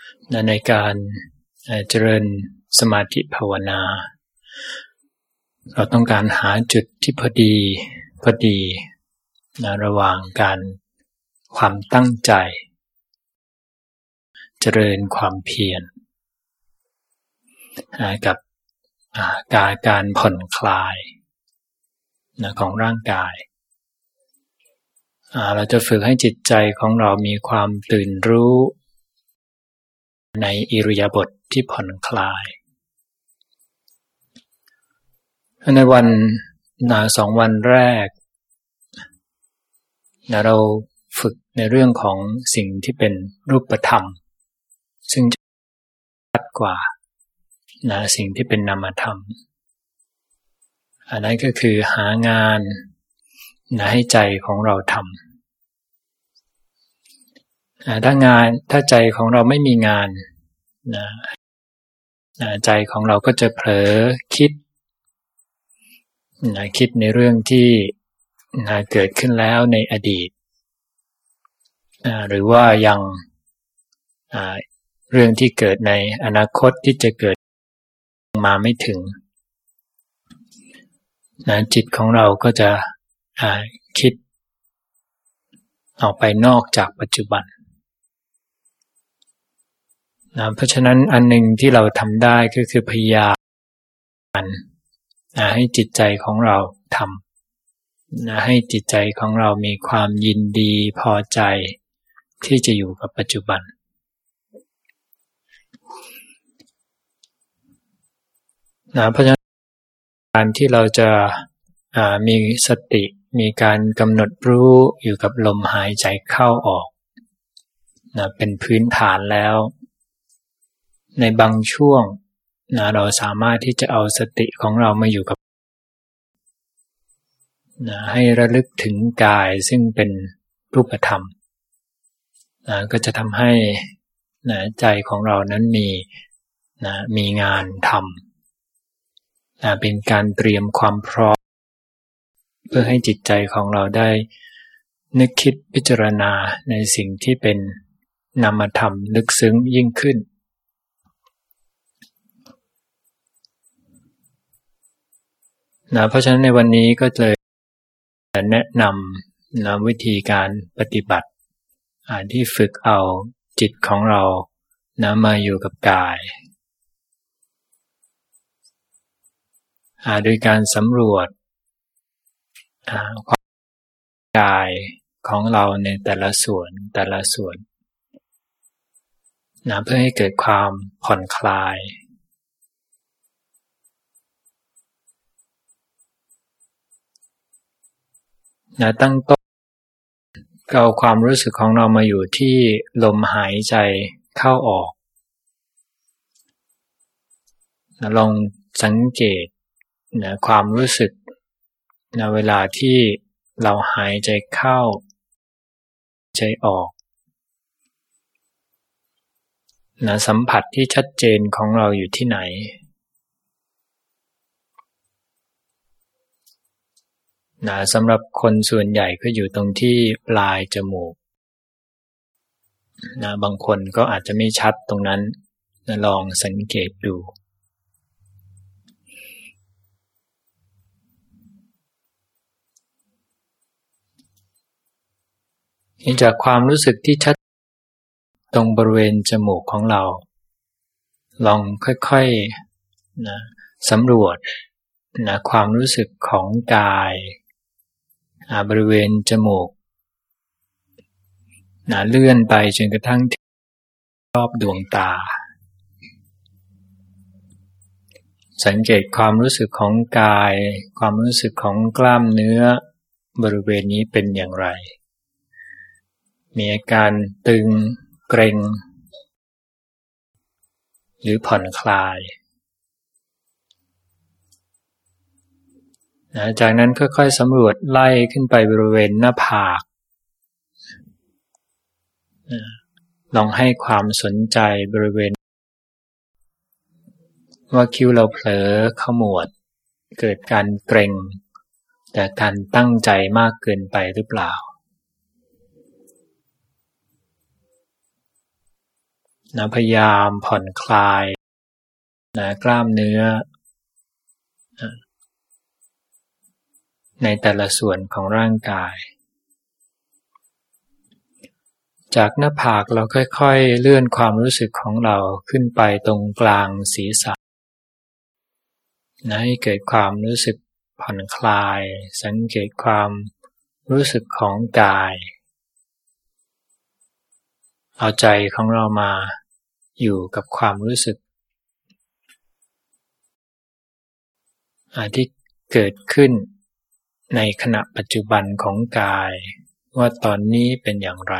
ในการเจริญสมาธิภาวนาเราต้องการหาจุดที่พอดีระหว่างความตั้งใจเจริญความเพียรกับการผ่อนคลายของร่างกายเราจะฝึกให้จิตใจของเรามีความตื่นรู้ในอิริยาบถที่ผ่อนคลายในวัน2 วันแรกเราฝึกในเรื่องของสิ่งที่เป็นรูปธรรมซึ่งจะชัดกว่าสิ่งที่เป็นนามธรรมอันนั้นก็คือหางานให้ใจของเราทำถ้าใจของเราไม่มีงานใจของเราก็จะเผลอคิดในเรื่องที่เกิดขึ้นแล้วในอดีตหรือว่ายังเรื่องที่เกิดในอนาคตที่จะเกิดมาไม่ถึงจิตของเราก็จะคิดออกไปนอกจากปัจจุบันเพราะฉะนั้นอันหนึ่งที่เราทำได้ก็คือพยายามให้จิตใจของเราทำให้จิตใจของเรามีความยินดีพอใจที่จะอยู่กับปัจจุบันเพราะฉะนั้นการที่เราจะมีสติมีการกำหนดรู้อยู่กับลมหายใจเข้าออกเป็นพื้นฐานแล้วในบางช่วงเราสามารถที่จะเอาสติของเรามาอยู่กับให้ระลึกถึงกายซึ่งเป็นรูปธรรมก็จะทำให้ใจของเรานั้นมีงานทำเป็นการเตรียมความพร้อมเพื่อให้จิตใจของเราได้นึกคิดพิจารณาในสิ่งที่เป็นนามธรรมลึกซึ้งยิ่งขึ้นเพราะฉะนั้นในวันนี้ก็เลยแนะนำวิธีการปฏิบัติที่ฝึกเอาจิตของเรามาอยู่กับกายโดยการสำรวจความกายของเราในแต่ละส่วนเพื่อให้เกิดความผ่อนคลายตั้งต้นเอาความรู้สึกของเรามาอยู่ที่ลมหายใจเข้าออกลองสังเกตความรู้สึกเวลาที่เราหายใจเข้าใจออกสัมผัสที่ชัดเจนของเราอยู่ที่ไหนสำหรับคนส่วนใหญ่ก็อยู่ตรงที่ปลายจมูกบางคนก็อาจจะไม่ชัดตรงนั้นลองสังเกตดูจากความรู้สึกที่ชัดตรงบริเวณจมูกของเราลองค่อยๆสำรวจความรู้สึกของกายบริเวณจมูกเลื่อนไปจนกระทั่งรอบดวงตาสังเกตความรู้สึกของกายความรู้สึกของกล้ามเนื้อบริเวณนี้เป็นอย่างไรมีอาการตึงเกร็งหรือผ่อนคลายจากนั้นค่อยๆสำรวจไล่ขึ้นไปบริเวณหน้าผากลองให้ความสนใจบริเวณว่าคิ้วเราเผลอขมวดเกิดการเกร็งแต่การตั้งใจมากเกินไปหรือเปล่าพยายามผ่อนคลายกล้ามเนื้อในแต่ละส่วนของร่างกายจากหน้าผากเราค่อยๆเลื่อนความรู้สึกของเราขึ้นไปตรงกลางศีรษะให้เกิดความรู้สึกผ่อนคลายสังเกตความรู้สึกของกายเอาใจของเรามาอยู่กับความรู้สึกที่เกิดขึ้นในขณะปัจจุบันของกายว่าตอนนี้เป็นอย่างไร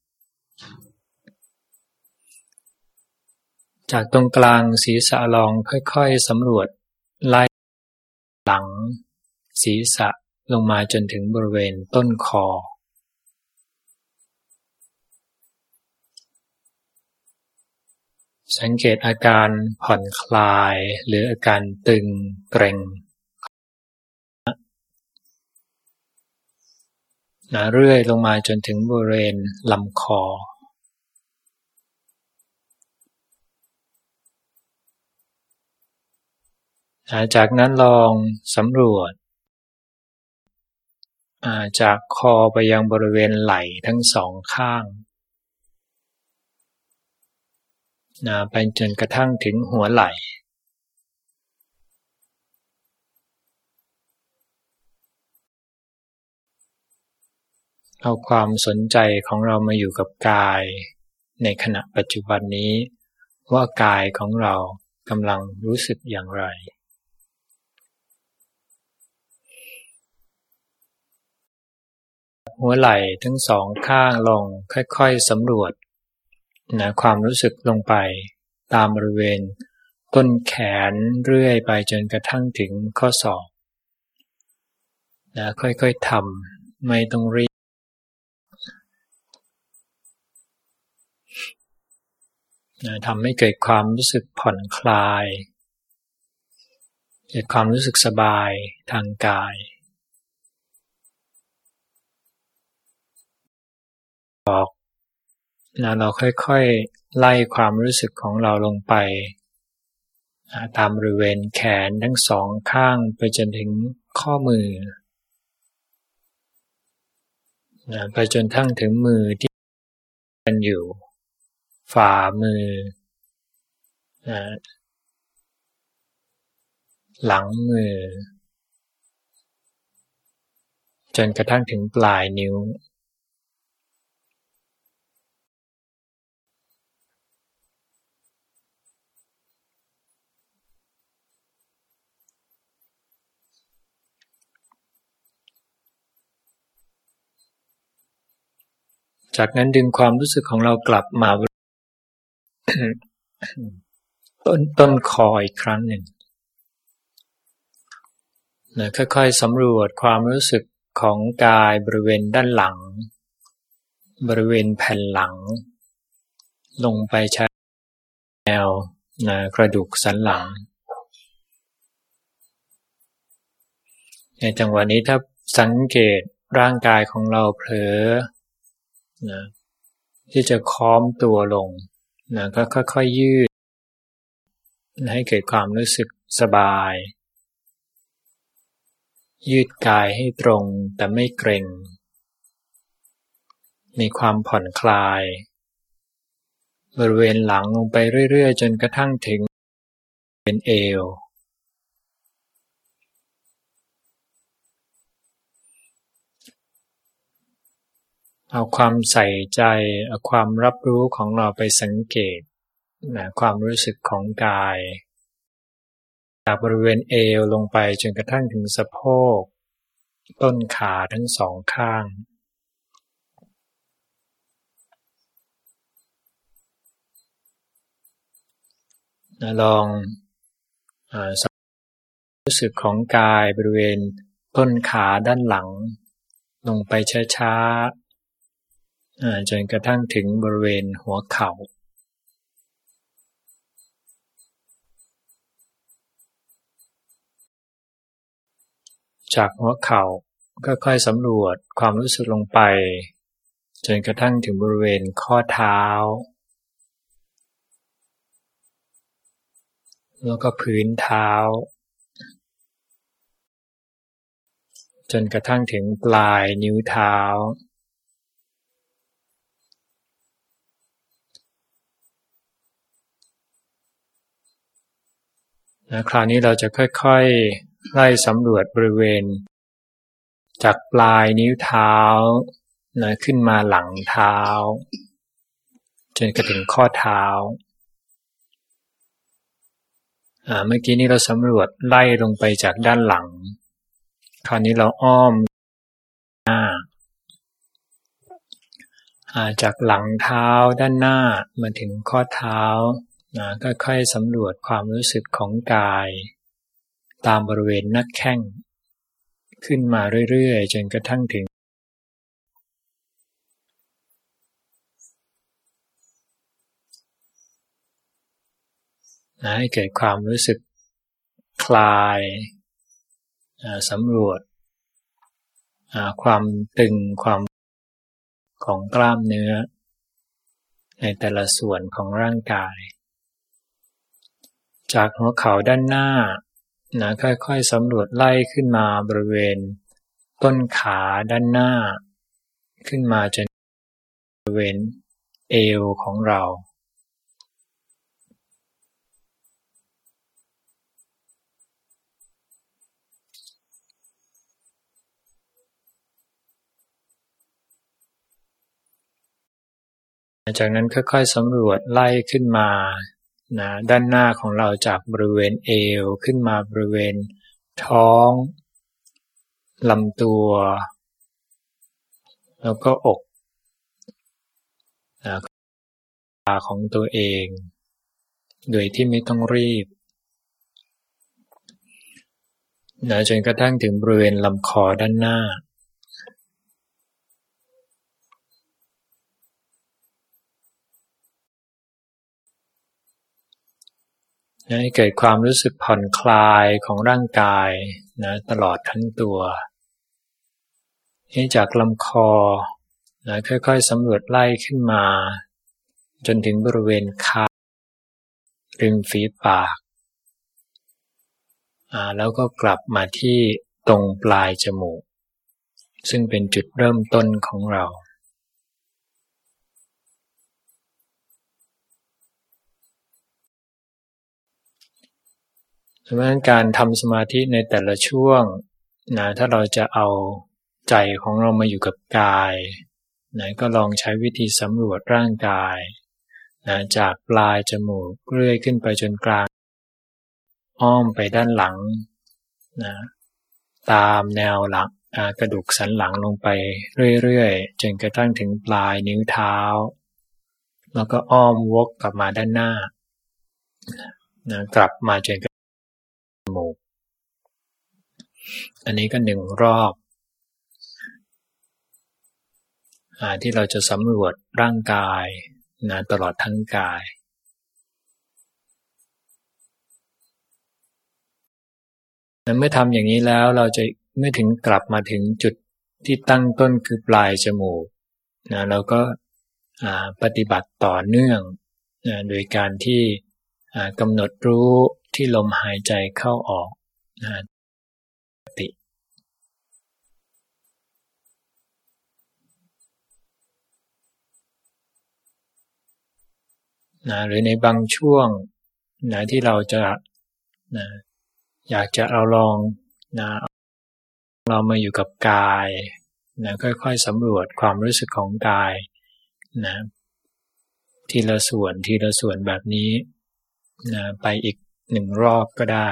จากตรงกลางศีรษะลองค่อยๆสำรวจไล่หลังศีรษะลงมาจนถึงบริเวณต้นคอสังเกตอาการผ่อนคลายหรืออาการตึงเกร็งเรื่อยลงมาจนถึงบริเวณลำคอจากนั้นลองสำรวจจากคอไปยังบริเวณไหล่ทั้งสองข้างไปจนกระทั่งถึงหัวไหล่เอาความสนใจของเรามาอยู่กับกายในขณะปัจจุบันนี้ว่ากายของเรากำลังรู้สึกอย่างไรหัวไหล่ทั้งสองข้างลองค่อยๆสำรวจความรู้สึกลงไปตามบริเวณต้นแขนเรื่อยไปจนกระทั่งถึงข้อศอกค่อยๆทำไม่ต้องรีบทำให้เกิดความรู้สึกผ่อนคลายเกิดความรู้สึกสบายทางกายเราค่อยๆไล่ความรู้สึกของเราลงไปตามบริเวณแขนทั้งสองข้างไปจนถึงข้อมือไปจนทั้งถึงมือที่มันอยู่ฝ่ามือหลังมือจนกระทั่งถึงปลายนิ้วจากนั้นดึงความรู้สึกของเรากลับมา ต้นคออีกครั้งหนึ่งค่อยๆสำรวจความรู้สึกของกายบริเวณด้านหลังบริเวณแผ่นหลังลงไปใช้แนวกระดูกสันหลังในจังหวะนี้ถ้าสังเกตร่างกายของเราเผลอที่จะค้อมตัวลงก็ค่อยๆยืดให้เกิดความรู้สึกสบายยืดกายให้ตรงแต่ไม่เกร็งมีความผ่อนคลายบริเวณหลังลงไปเรื่อยๆจนกระทั่งถึงเป็นเอวเอาความใส่ใจเอาความรับรู้ของเราไปสังเกตความรู้สึกของกายจากบริเวณเอวลงไปจนกระทั่งถึงสะโพกต้นขาทั้งสองข้างลองรู้สึกของกายบริเวณต้นขาด้านหลังลงไปช้าๆจนกระทั่งถึงบริเวณหัวเข่าจากหัวเข่าก็ค่อยสำรวจความรู้สึกลงไปจนกระทั่งถึงบริเวณข้อเท้าแล้วก็พื้นเท้าจนกระทั่งถึงปลายนิ้วเท้าคราวนี้เราจะค่อยๆไล่สำรวจบริเวณจากปลายนิ้วเท้าขึ้นมาหลังเท้าจนกระทั่งข้อเท้าเมื่อกี้นี้เราสำรวจไล่ลงไปจากด้านหลังคราวนี้เราอ้อมหน้าจากหลังเท้าด้านหน้ามาถึงข้อเท้าค่อยๆสำรวจความรู้สึกของกายตามบริเวณหน้าแข้งขึ้นมาเรื่อยๆจนกระทั่งถึงให้เกิดความรู้สึกคลายสำรวจความตึงความของกล้ามเนื้อในแต่ละส่วนของร่างกายจากหัวเข่าด้านหน้าค่อยๆสำรวจไล่ขึ้นมาบริเวณต้นขาด้านหน้าขึ้นมาจนบริเวณเอวของเราจากนั้นค่อยๆสำรวจไล่ขึ้นมาด้านหน้าของเราจากบริเวณเอวขึ้นมาบริเวณท้องลำตัวแล้วก็อกขาของตัวเองโดยที่ไม่ต้องรีบจนกระทั่งถึงบริเวณลำคอด้านหน้าให้เกิดความรู้สึกผ่อนคลายของร่างกายตลอดทั้งตัวจากลำคอค่อยๆสำรวจไล่ขึ้นมาจนถึงบริเวณคางริมฝีปากแล้วก็กลับมาที่ตรงปลายจมูกซึ่งเป็นจุดเริ่มต้นของเราเพราะฉะนั้นการทำสมาธิในแต่ละช่วงถ้าเราจะเอาใจของเรามาอยู่กับกายก็ลองใช้วิธีสำรวจร่างกายจากปลายจมูกเรื่อยขึ้นไปจนกลางอ้อมไปด้านหลังตามแนวหลังกระดูกสันหลังลงไปเรื่อยๆจนกระทั่งถึงปลายนิ้วเท้าแล้วก็อ้อมวกกลับมาด้านหน้ากลับมาจนกระทั่งจมูกอันนี้ก็1 รอบที่เราจะสำรวจร่างกายตลอดทั้งกายเมื่อทำอย่างนี้แล้วเราจะไม่ถึงกลับมาถึงจุดที่ตั้งต้นคือปลายจมูกเราก็ปฏิบัติต่อเนื่องโดยการที่กำหนดรู้ที่ลมหายใจเข้าออกปกติหรือในบางช่วงที่เราจะอยากจะเอาลองเรามาอยู่กับกายค่อยๆสำรวจความรู้สึกของกายทีละส่วนทีละส่วนแบบนี้ไปอีก1 รอบก็ได้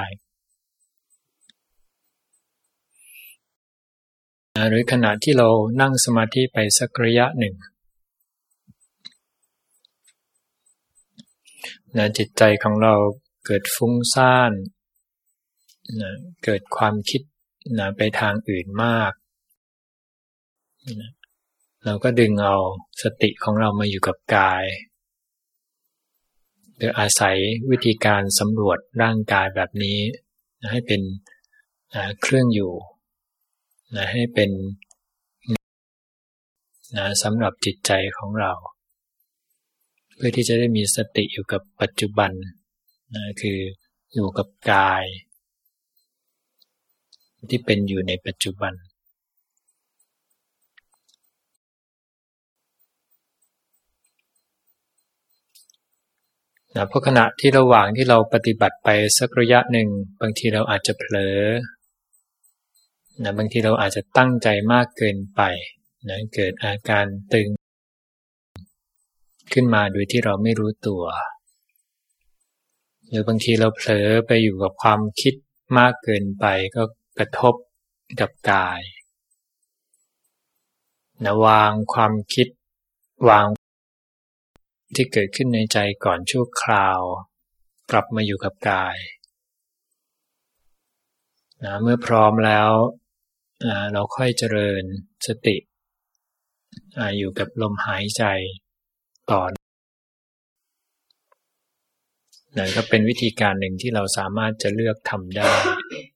หรือขณะที่เรานั่งสมาธิไปสักระยะหนึ่งจิตใจของเราเกิดฟุ้งซ่านเกิดความคิดไปทางอื่นมากเราก็ดึงเอาสติของเรามาอยู่กับกายโดยอาศัยวิธีการสำรวจร่างกายแบบนี้ให้เป็นเครื่องอยู่ให้เป็นสำหรับจิตใจของเราเพื่อที่จะได้มีสติอยู่กับปัจจุบันคืออยู่กับกายที่เป็นอยู่ในปัจจุบันเพราะขณะที่ระหว่างที่เราปฏิบัติไปสักระยะหนึ่งบางทีเราอาจจะเผลอบางทีเราอาจจะตั้งใจมากเกินไปเกิดอาการตึงขึ้นมาโดยที่เราไม่รู้ตัวหรือบางทีเราเผลอไปอยู่กับความคิดมากเกินไปก็กระทบกับกายวางความคิดวางที่เกิดขึ้นในใจก่อนชั่วคราวกลับมาอยู่กับกายเมื่อพร้อมแล้วเราค่อยเจริญสติอยู่กับลมหายใจต่อนั่นก็เป็นวิธีการหนึ่งที่เราสามารถจะเลือกทำได้